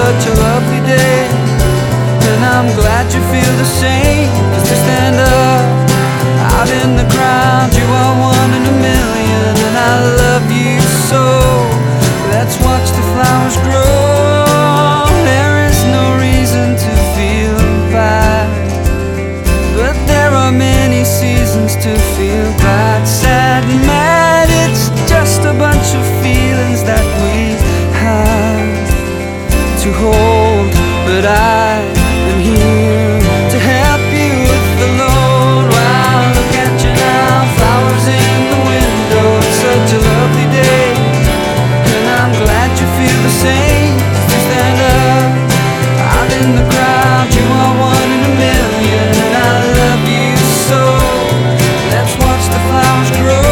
such a lovely day. And I'm glad you feel the same, 'cause to stand up out in the crowd, you are one in a million. And I love you so. Let's watch the flowers grow. There is no reason to feel bad, but there are many seasons to feel bad. Sad and mad, it's just a bunch of feelings that we have to hold. But I am here to help you with the load. Wow, look at you now, flowers in the window. It's such a lovely day, and I'm glad you feel the same. You stand up out in the crowd, you are one in a million. And I love you so. Let's watch the flowers grow.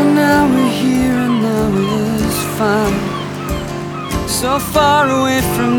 So far away from